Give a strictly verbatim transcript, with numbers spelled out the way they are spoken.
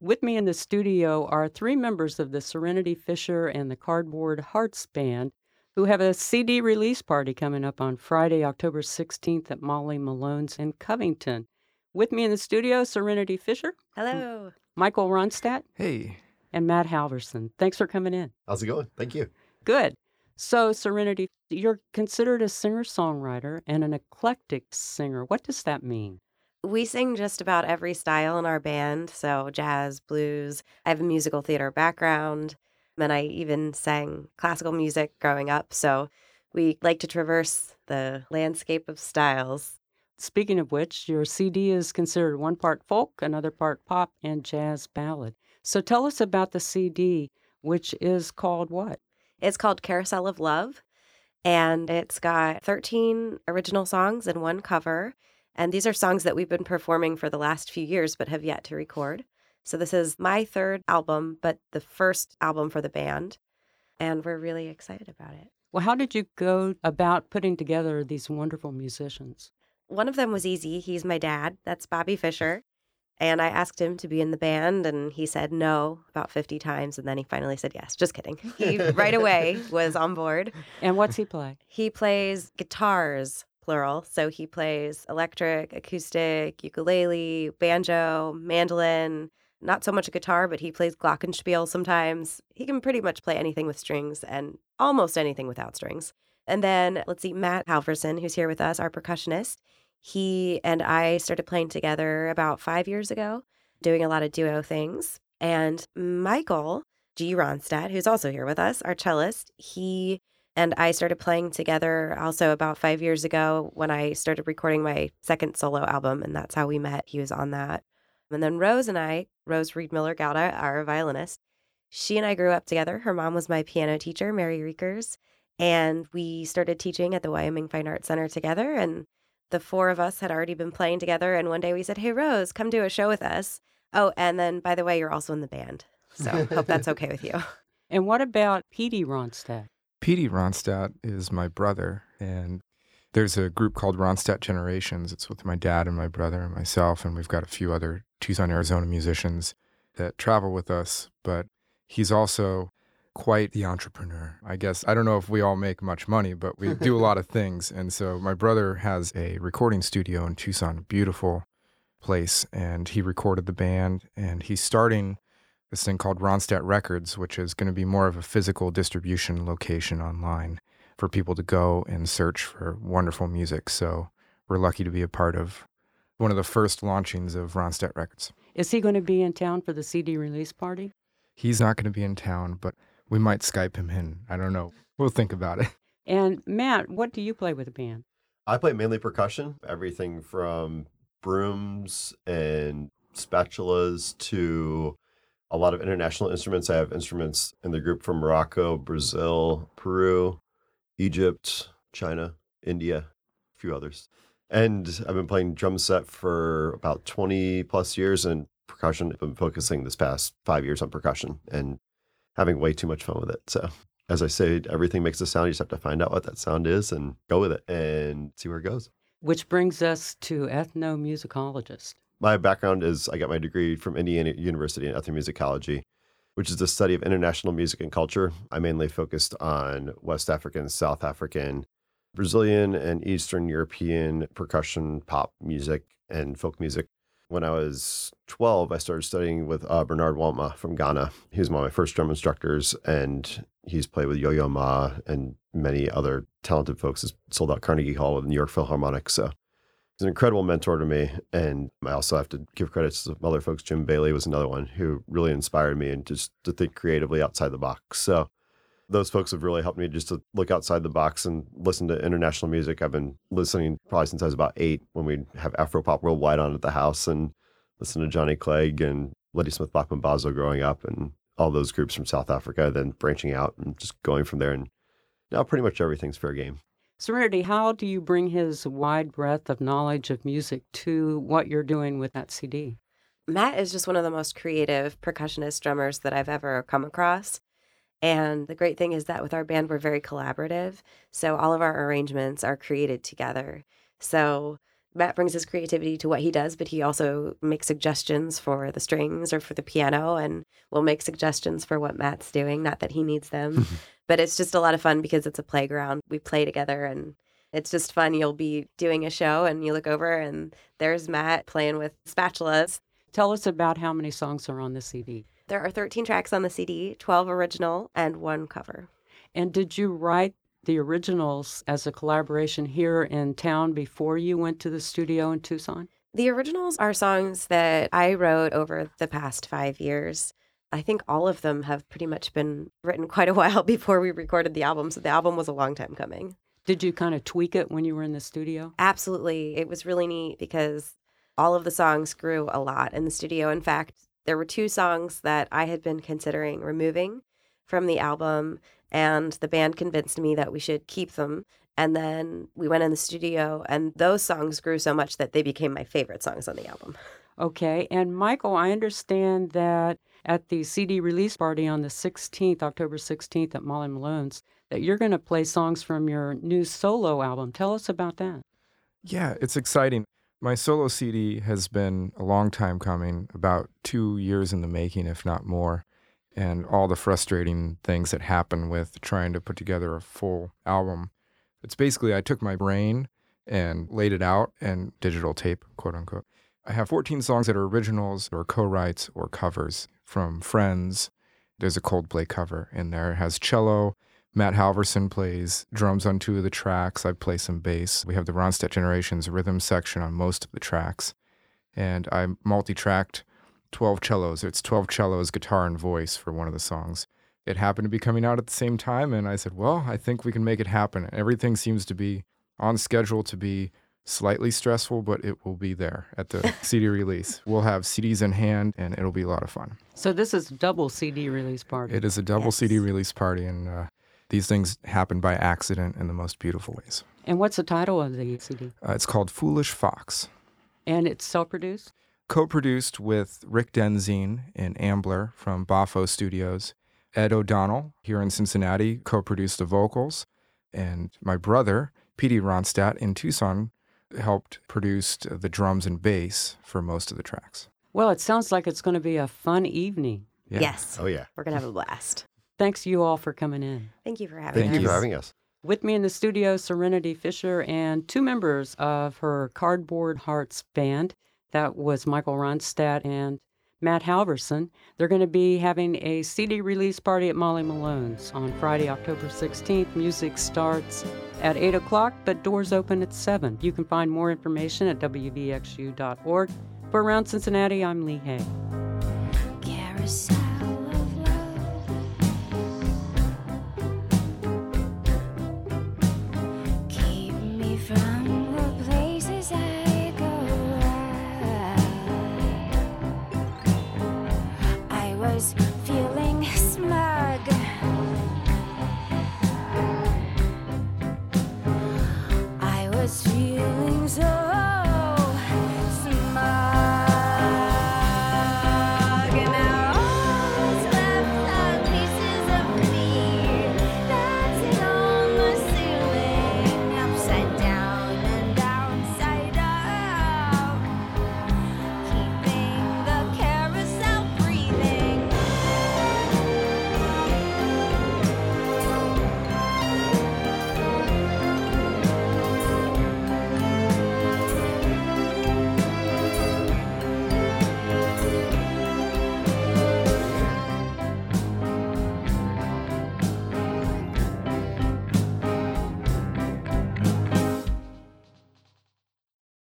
With me in the studio are three members of the Serenity Fisher and the Cardboard Hearts Band who have a C D release party coming up on Friday, October sixteenth at Molly Malone's in Covington. With me in the studio, Serenity Fisher, Hello. Michael Ronstadt, Hey. and Matt Halverson. Thanks for coming in. How's it going? Thank you. Good. So, Serenity, you're considered a singer-songwriter and an eclectic singer. What does that mean? We sing just about every style in our band, so jazz, blues. I have a musical theater background, and I even sang classical music growing up, so we like to traverse the landscape of styles. Speaking of which, your C D is considered one part folk, another part pop, and jazz ballad. So tell us about the C D, which is called what? It's called Carousel of Love, and it's got thirteen original songs and one cover. And these are songs that we've been performing for the last few years but have yet to record. So this is my third album, but the first album for the band. And we're really excited about it. Well, how did you go about putting together these wonderful musicians? One of them was easy. He's my dad. That's Bobby Fisher. And I asked him to be in the band, and he said no about fifty times, and then he finally said yes. Just kidding. He right away was on board. And what's he play? He plays guitars, plural. So he plays electric, acoustic, ukulele, banjo, mandolin, not so much a guitar, but he plays glockenspiel sometimes. He can pretty much play anything with strings and almost anything without strings. And then, let's see, Matt Halverson, who's here with us, our percussionist. He and I started playing together about five years ago, doing a lot of duo things. And Michael G. Ronstadt, who's also here with us, our cellist, he and I started playing together also about five years ago when I started recording my second solo album, and that's how we met. He was on that. And then Rose and I, Rose Reed Miller Gauda, our violinist, she and I grew up together. Her mom was my piano teacher, Mary Riekers, and we started teaching at the Wyoming Fine Arts Center together, and the four of us had already been playing together, and one day we said, hey, Rose, come do a show with us. Oh, and then, by the way, you're also in the band, so hope that's okay with you. And what about Petey Ronstadt? Petey Ronstadt is my brother, and there's a group called Ronstadt Generations. It's with my dad and my brother and myself, and we've got a few other Tucson, Arizona musicians that travel with us, but he's also quite the entrepreneur. I guess, I don't know if we all make much money, but we do a lot of things. And so my brother has a recording studio in Tucson, a beautiful place, and he recorded the band, and he's starting this thing called Ronstadt Records, which is going to be more of a physical distribution location online for people to go and search for wonderful music. So we're lucky to be a part of one of the first launchings of Ronstadt Records. Is he going to be in town for the C D release party? He's not going to be in town, but we might Skype him in. I don't know. We'll think about it. And Matt, what do you play with the band? I play mainly percussion, everything from brooms and spatulas to a lot of international instruments. I have instruments in the group from Morocco, Brazil, Peru, Egypt, China, India, a few others. And I've been playing drum set for about twenty plus years, and percussion. I've been focusing this past five years on percussion and having way too much fun with it. So as I say, everything makes a sound. You just have to find out what that sound is and go with it and see where it goes. Which brings us to ethnomusicologist. My background is I got my degree from Indiana University in ethnomusicology, which is the study of international music and culture. I mainly focused on West African, South African, Brazilian, and Eastern European percussion, pop music, and folk music. When I was twelve, I started studying with uh, Bernard Wantma from Ghana. He was one of my first drum instructors, and he's played with Yo-Yo Ma and many other talented folks. He's sold out Carnegie Hall with the New York Philharmonic. So he's an incredible mentor to me. And I also have to give credit to some other folks. Jim Bailey was another one who really inspired me and just to think creatively outside the box. So those folks have really helped me just to look outside the box and listen to international music. I've been listening probably since I was about eight when we'd have Afropop Worldwide on at the house and listen to Johnny Clegg and Ladysmith Black Mambazo growing up and all those groups from South Africa, then branching out and just going from there. And now pretty much everything's fair game. Serenity, how do you bring his wide breadth of knowledge of music to what you're doing with that C D? Matt is just one of the most creative percussionist drummers that I've ever come across. And the great thing is that with our band, we're very collaborative. So all of our arrangements are created together. So Matt brings his creativity to what he does, but he also makes suggestions for the strings or for the piano, and will make suggestions for what Matt's doing. Not that he needs them, but it's just a lot of fun because it's a playground. We play together, and it's just fun. You'll be doing a show, and you look over, and there's Matt playing with spatulas. Tell us about how many songs are on the C D. There are thirteen tracks on the C D, twelve original, and one cover. And did you write the originals as a collaboration here in town before you went to the studio in Tucson? The originals are songs that I wrote over the past five years. I think all of them have pretty much been written quite a while before we recorded the album, so the album was a long time coming. Did you kind of tweak it when you were in the studio? Absolutely. It was really neat because all of the songs grew a lot in the studio. In fact, there were two songs that I had been considering removing from the album, and the band convinced me that we should keep them. And then we went in the studio, and those songs grew so much that they became my favorite songs on the album. Okay. And Michael, I understand that at the C D release party on the sixteenth, October sixteenth at Molly Malone's, that you're going to play songs from your new solo album. Tell us about that. Yeah, it's exciting. My solo C D has been a long time coming, about two years in the making, if not more. And all the frustrating things that happen with trying to put together a full album. It's basically, I took my brain and laid it out and digital tape, quote unquote. I have fourteen songs that are originals or co-writes or covers from friends. There's a Coldplay cover in there. It has cello. Matt Halverson plays drums on two of the tracks. I play some bass. We have the Ronstadt Generations rhythm section on most of the tracks. And I multi-tracked twelve cellos. It's twelve cellos, guitar, and voice for one of the songs. It happened to be coming out at the same time, and I said, well, I think we can make it happen. Everything seems to be on schedule to be slightly stressful, but it will be there at the C D release. We'll have C Ds in hand, and it'll be a lot of fun. So this is a double C D release party. It is a double Yes. C D release party, and uh, these things happen by accident in the most beautiful ways. And what's the title of the C D? Uh, it's called Foolish Fox. And it's self-produced? Co-produced with Rick Denzine and Ambler from Bafo Studios. Ed O'Donnell here in Cincinnati co-produced the vocals. And my brother, Petey Ronstadt in Tucson, helped produce the drums and bass for most of the tracks. Well, it sounds like it's going to be a fun evening. Yeah. Yes. Oh, yeah. We're going to have a blast. Thanks you all for coming in. Thank you for having Thank us. Thank you for having us. With me in the studio, Serenity Fisher and two members of her Cardboard Hearts band. That was Michael Ronstadt and Matt Halverson. They're going to be having a C D release party at Molly Malone's on Friday, October sixteenth. Music starts at eight o'clock, but doors open at seven. You can find more information at W V X U dot org. For Around Cincinnati, I'm Lee Hay. Carousel of love. Keep me from the places I go. I was